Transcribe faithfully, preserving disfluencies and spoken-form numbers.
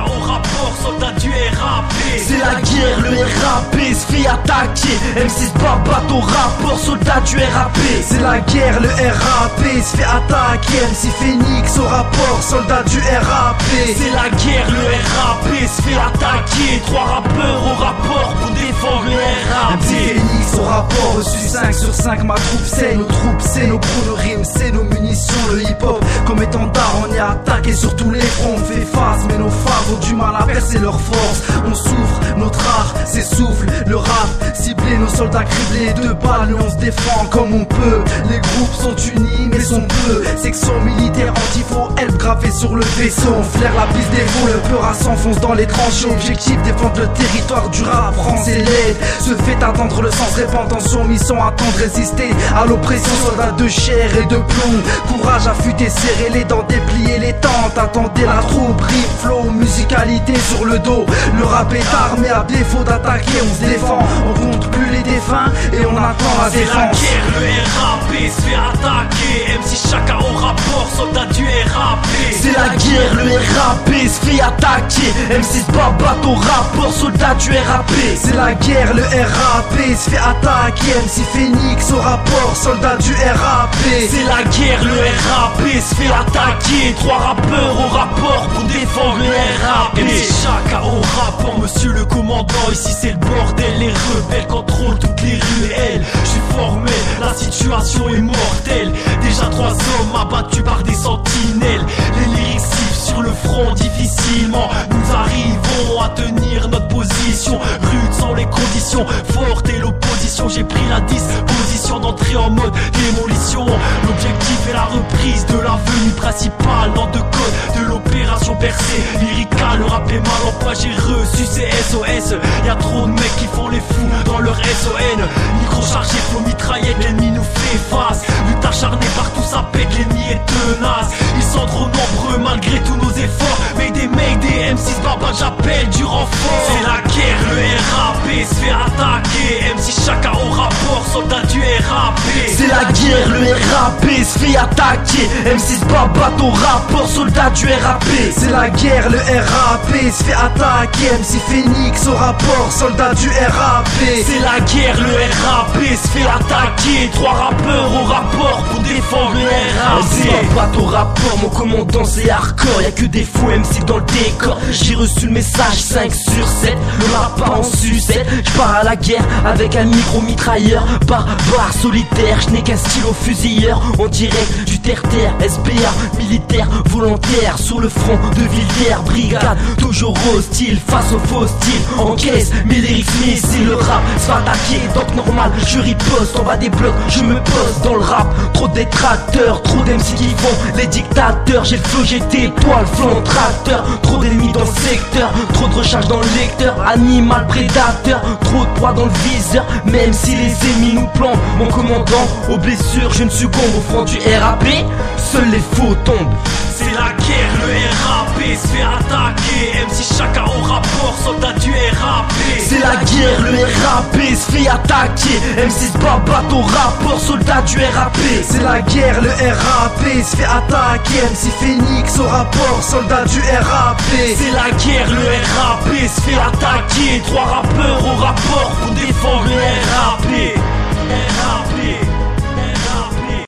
au rapport, soldat du R A P. C'est la guerre, le R A P se fait attaquer. M six Babat au rapport, soldat du R A P. C'est la guerre, le R A P se fait attaquer. M C Phoenix au rapport, soldat du R A P. C'est la guerre, le R A P se fait attaquer. Trois rappeurs au rapport pour défendre le R A P. M C Phoenix au rapport, reçu cinq sur cinq. Ma troupe c'est nos troupes, c'est nos pros de rime, c'est nos munitions. Le hip hop comme étendard, on est attaqué sur tous les fronts. On fait face mais nos phares ont du mal à percer leur force. On souffre, notre art s'essouffle. Le rap ciblé, nos soldats criblés de balles, on se défend comme on peut. Les groupes sont unis mais sont peu. Section militaire anti-faux, help gravé sur le vaisseau. On flaire la piste des faux, le peur s'enfonce dans les tranchées. Objectif défendre le territoire du rap français. L'aide se fait attendre, le sens répand tension. Mission attendre, résister à l'oppression. Soldats de chair et de plomb, courage affûté, serrer les dents, déplier les tentes. Attendez la troupe, rip, flow, musicalité sur le dos. Le rap est armé, à défaut d'attaquer on se défend. On compte plus les défunts et on attend la C'est la défense. guerre, le R A P se fait attaquer. M six Chaka au rapport, soldat du R A P. C'est la guerre, le R A P se fait attaquer. M six Babat au rapport, soldat du R A P. C'est la guerre, le R A P se fait attaquer. M C Phoenix au rapport, soldat du R A P. C'est la guerre, le R A P se fait attaquer. Trois rappeurs au rapport pour défendre le R A P. M six Chaka au rapport, monsieur le commandant. Ici c'est le bordel, les rebelles contrôlent toutes les rues. Elle, je suis formé, la situation est mortelle. Déjà trois hommes abattus par des sentinelles. Les lyricistes sur le front, difficilement nous arrivons à tenir notre position. Rude sans les conditions, forte et l'opposition. J'ai pris la disposition d'entrer en mode démolition. L'objectif est la reprise de l'avenue principale. Dans de code de l'opération percée. Lyrical, le rap est mal en point, j'ai reçu ces S O S. Y'a trop de mecs qui font les fous dans leur S O N. Micro chargé, flow mitraillette, l'ennemi nous fait face. Lutte acharnée partout, ça pète, l'ennemi est tenace. Ils sont trop nombreux malgré tous nos efforts. Mayday, Mayday, M six Babat, j'appelle du renfort. C'est la guerre, le R A P se fait attaquer. M six Chaka au rapport, soldat du R A P. C'est la guerre, le R A P se fait attaquer. M six Babat au rapport, soldat du R A P. C'est la guerre, le R A P se fait attaquer. M C Phoenix au rapport, soldat du R A P. C'est la guerre, le R A P se fait attaquer. Trois rappeurs au rapport pour défendre le R A M six P. Babat au rapport, mon commandant c'est hardcore. Y'a que des faux M C dans le décor. J'ai reçu le message cinq sur sept. Le rap part en sucette. J'pars à la guerre avec un micro mitrailleur. Barbare solitaire, je n'ai qu'un stylo fusilleur. En direct du terre-terre, S B A militaire volontaire. Sur le front de Villiers, brigade toujours hostile face aux faux styles. Encaisse mes lyrics missiles, le rap se fait attaquer. Donc normal, je riposte en bas des blocs, je me pose dans le rap. Trop de détracteurs, trop d'M C qui font les dictateurs. J'ai le flow, j'ai tes toiles, flanc tracteur. Trop d'ennemis dans le secteur, trop de recharge dans le lecteur. Animal prédateur, trop de poids dans le viseur. Même si les ennemis nous plantent, mon commandant, aux blessures je ne succombe. Au front du R A P, seuls les faux tombent. C'est la guerre, le R A P se fait attaquer. M six Chaka au rapport, soldat du R A P. C'est la guerre, le R A P se fait attaquer. M six Babat au rapport, soldat du R A P. C'est la guerre, le R A P se fait attaquer. M C Phoenix au rapport, soldat du R A P. C'est la guerre, le R A P se fait attaquer. Trois rappeurs au rapport pour